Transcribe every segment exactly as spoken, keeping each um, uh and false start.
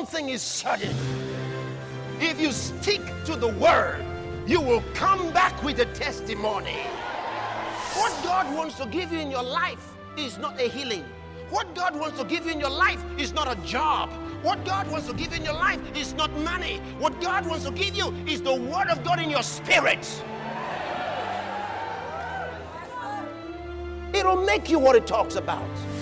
something is certain. If you stick to the word, you will come back with a testimony. What God wants to give you in your life is not a healing. What God wants to give you in your life is not a job. What God wants to give you in your life is not money. What God wants to give you is the word of God in your spirit. It'll make you what it talks about.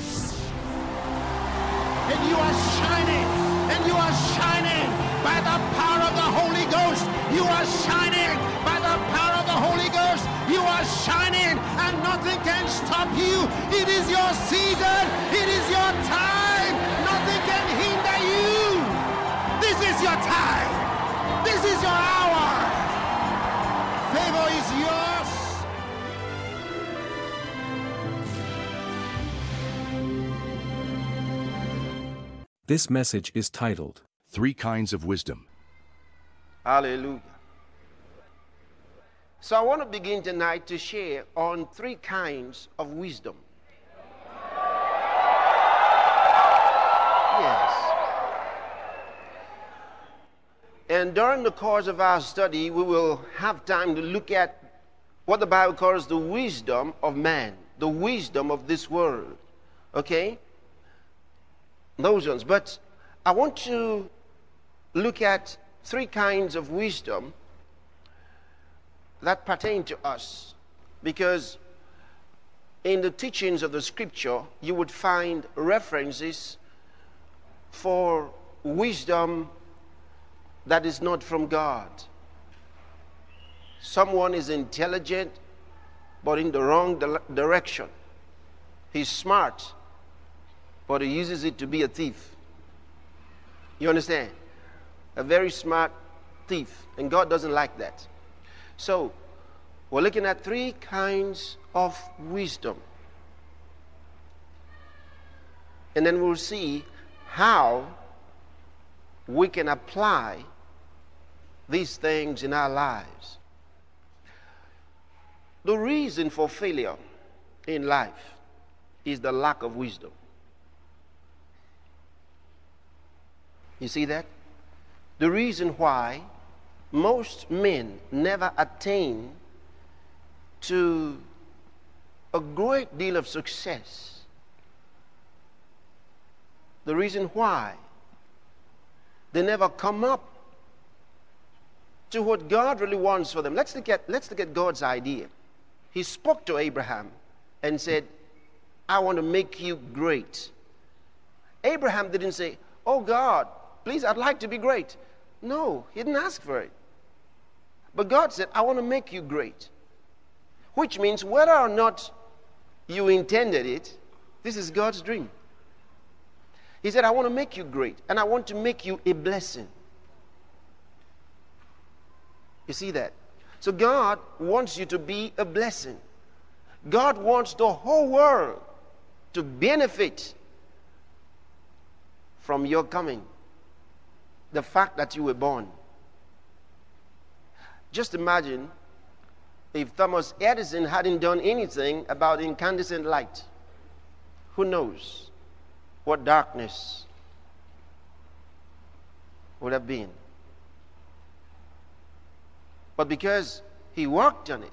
And you are shining, and you are shining by the power of the Holy Ghost. You are shining by the power of the Holy Ghost. You are shining, and nothing can stop you. It is your season. It is your time. Nothing can hinder you. This is your time. This is your hour. Favor is yours. This message is titled, Three Kinds of Wisdom. Hallelujah. So I want to begin tonight to share on three kinds of wisdom. Yes. And during the course of our study, we will have time to look at what the Bible calls the wisdom of man, the wisdom of this world. Okay? Those ones. But I want to look at three kinds of wisdom that pertain to us, because in the teachings of the scripture you would find references for wisdom that is not from God. Someone is intelligent but in the wrong di- direction. He's smart but he uses it to be a thief. You understand? A very smart thief, and God doesn't like that. So, we're looking at three kinds of wisdom. And then we'll see how we can apply these things in our lives. The reason for failure in life is the lack of wisdom. You see that? The reason why most men never attain to a great deal of success, the reason why they never come up to what God really wants for them. Let's look at, let's look at God's idea. He spoke to Abraham and said, I want to make you great. Abraham didn't say, oh God, please, I'd like to be great. No, he didn't ask for it. But God said, I want to make you great. Which means whether or not you intended it, this is God's dream. He said, I want to make you great, and I want to make you a blessing. You see that? So God wants you to be a blessing. God wants the whole world to benefit from your coming. The fact that you were born. Just imagine if Thomas Edison hadn't done anything about incandescent light. Who knows what darkness would have been. But because he worked on it,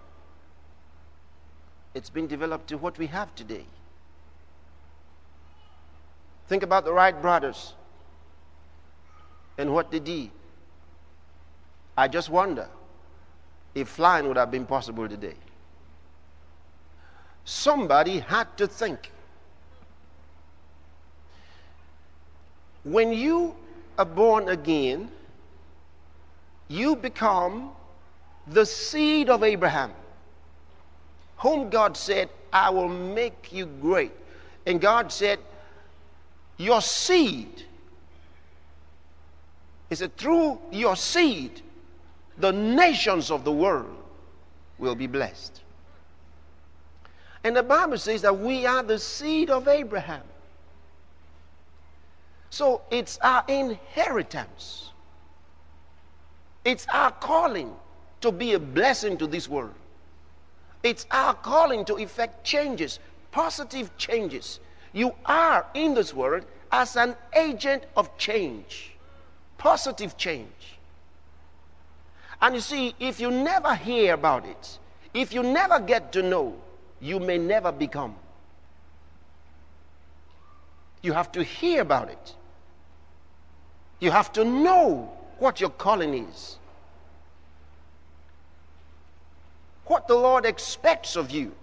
it's been developed to what we have today. Think about the Wright brothers and what they did. I just wonder if flying would have been possible today. Somebody had to think. When you are born again, you become the seed of Abraham, whom God said, I will make you great. And God said, your seed, he said, through your seed, the nations of the world will be blessed. And the Bible says that we are the seed of Abraham. So it's our inheritance. It's our calling to be a blessing to this world. It's our calling to effect changes, positive changes. You are in this world as an agent of change. Positive change. And you see, if you never hear about it, if you never get to know, you may never become. You have to hear about it. You have to know what your calling is. What the Lord expects of you.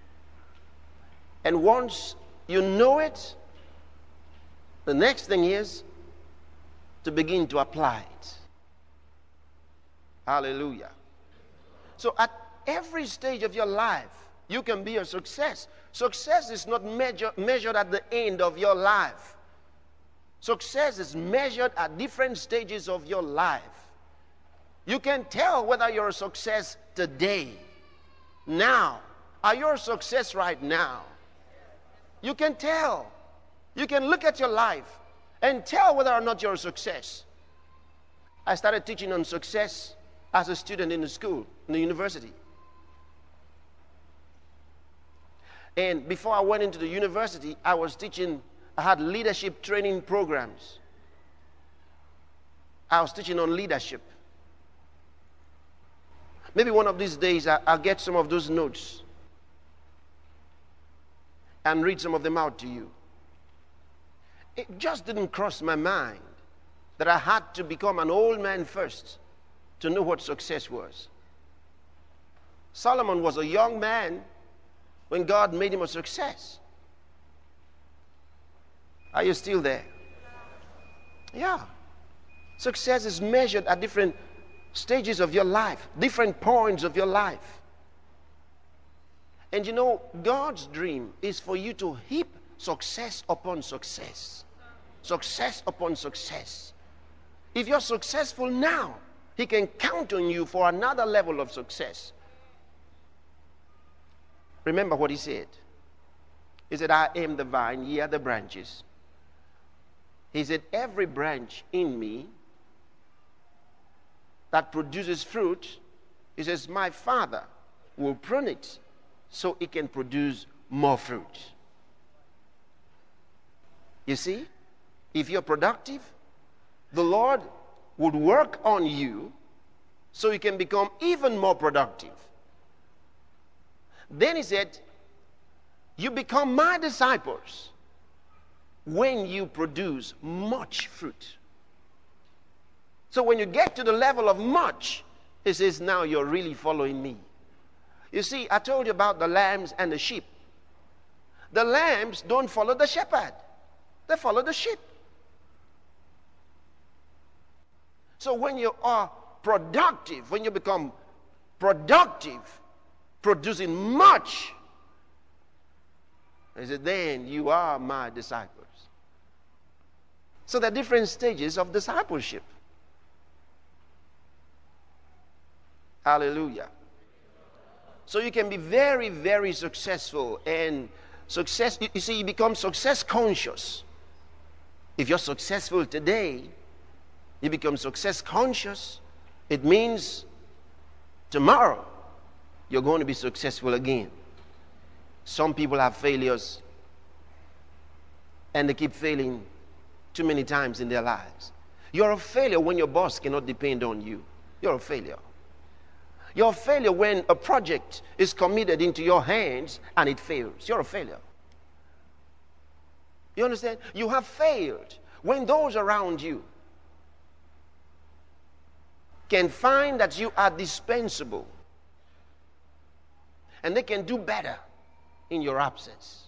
And once you know it, the next thing is to begin to apply it. Hallelujah. So at every stage of your life, you can be a success. Success is not measure, measured at the end of your life. Success is measured at different stages of your life. You can tell whether you're a success today, now. Are you a success right now? You can tell. You can look at your life and tell whether or not you're a success. I started teaching on success as a student in the school, in the university. And before I went into the university, I was teaching, I had leadership training programs. I was teaching on leadership. Maybe one of these days I, I'll get some of those notes and read some of them out to you. It just didn't cross my mind that I had to become an old man first to know what success was. Solomon was a young man when God made him a success. Are you still there? Yeah. Success is measured at different stages of your life, different points of your life. And you know, God's dream is for you to heap success upon success. Success upon success. If you're successful now, He can count on you for another level of success. Remember what He said. He said, I am the vine, ye are the branches. He said, every branch in me that produces fruit, He says, my Father will prune it so it can produce more fruit. You see, if you're productive, the Lord would work on you so you can become even more productive. Then He said, you become my disciples when you produce much fruit. So when you get to the level of much, He says, now you're really following me. You see, I told you about the lambs and the sheep. The lambs don't follow the shepherd. They follow the sheep. So when you are productive, when you become productive, producing much, He said, then you are my disciples. So there are different stages of discipleship. Hallelujah. So you can be very, very successful. And success, you see, you become success conscious. If you're successful today, you become success conscious. It means tomorrow you're going to be successful again. Some people have failures and they keep failing too many times in their lives. You're a failure when your boss cannot depend on you. You're a failure. You're a failure when a project is committed into your hands and it fails. You're a failure. You understand? You have failed when those around you can find that you are dispensable and they can do better in your absence.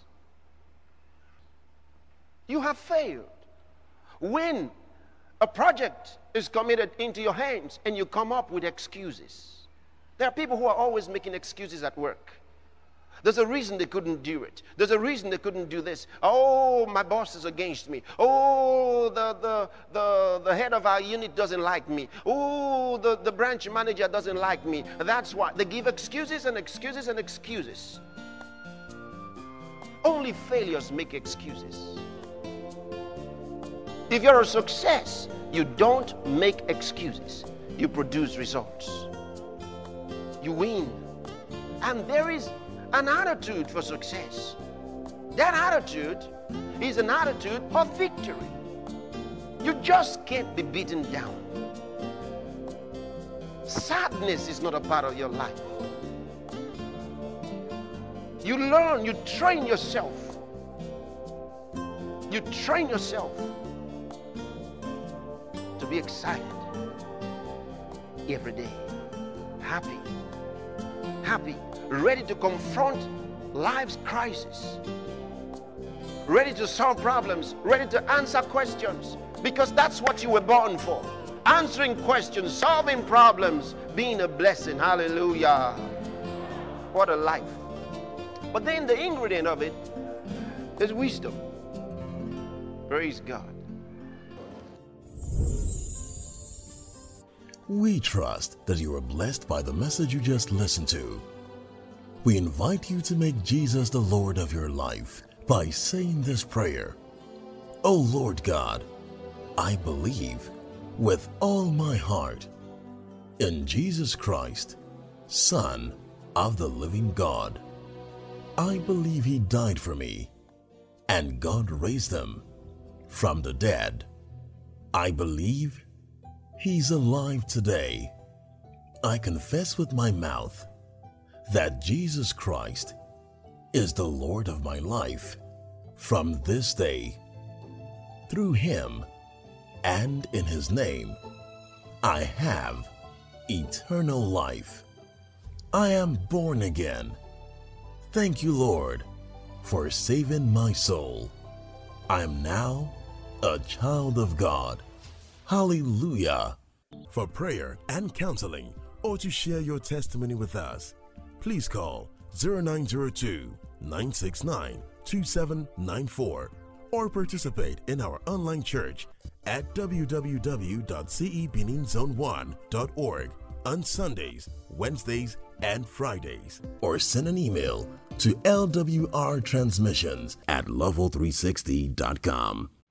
You have failed when a project is committed into your hands and you come up with excuses. There are people who are always making excuses at work. There's a reason they couldn't do it. There's a reason they couldn't do this. Oh, my boss is against me. Oh, the, the, the, the head of our unit doesn't like me. Oh, the, the branch manager doesn't like me. That's why. They give excuses and excuses and excuses. Only failures make excuses. If you're a success, you don't make excuses. You produce results. You win. And there is an attitude for success. That attitude is an attitude of victory. You just can't be beaten down. Sadness is not a part of your life. You learn, you train yourself. You train yourself to be excited every day. Happy. Happy. Ready to confront life's crisis. Ready to solve problems. Ready to answer questions. Because that's what you were born for. Answering questions, solving problems, being a blessing. Hallelujah. What a life. But then the ingredient of it is wisdom. Praise God. We trust that you are blessed by the message you just listened to. We invite you to make Jesus the Lord of your life by saying this prayer. O Lord God, I believe with all my heart in Jesus Christ, Son of the living God. I believe He died for me, and God raised Him from the dead. I believe He's alive today. I confess with my mouth that Jesus Christ is the Lord of my life from this day. Through Him and in His name, I have eternal life. I am born again. Thank you, Lord, for saving my soul. I am now a child of God. Hallelujah. For prayer and counseling, or to share your testimony with us, please call zero nine zero two, nine six nine, two seven nine four or participate in our online church at w w w dot c e benin zone one dot org on Sundays, Wednesdays, and Fridays, or send an email to l w r transmissions at level three sixty dot com.